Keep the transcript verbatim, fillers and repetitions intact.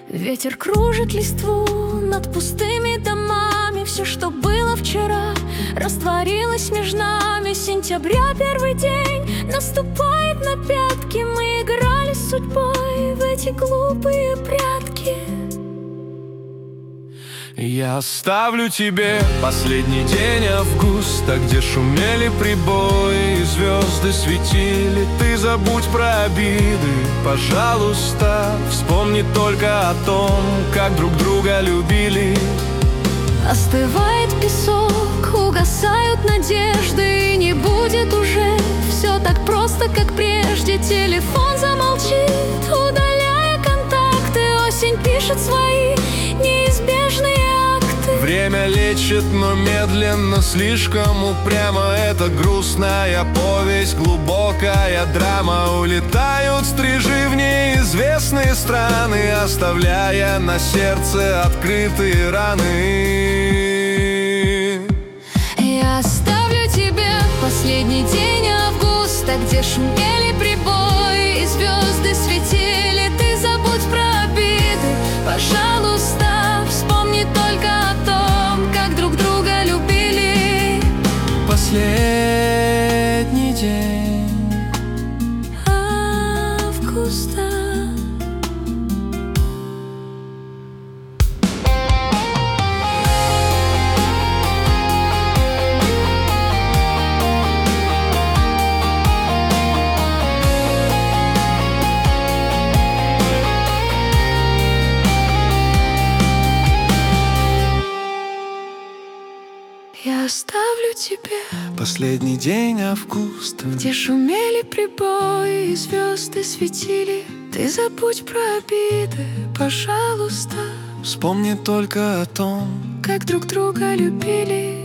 Ветер кружит листву над пустыми домами. Все, что было вчера, растворилось между нами. Сентября, первый день, наступает на пятки. Мы играли с судьбой в эти глупые прятки. Я оставлю тебе последний день августа, где шумели прибои и звезды светили. Ты забудь про обиды, пожалуйста, вспомни только о том, как друг друга любили. Остывает песок, угасают надежды, и не будет уже все так просто, как прежде. Телефон замолчит, удаляя контакты. Осень пишет свои неизбежные акты. Время лечит, но медленно, слишком упрямо. Это грустная повесть, глубокая драма. Улетают стрижи в неизвестные страны, оставляя на сердце открытые раны. Я оставлю тебе последний день августа, где шумели прибои и звезды светили. Ты забудь про обиды, пожалуйста, вспомни только о том, как друг друга любили. Последний день августа. Я оставлю тебе последний день августа, где шумели прибои и звезды светили. Ты забудь про обиды, пожалуйста, вспомни только о том, как друг друга любили.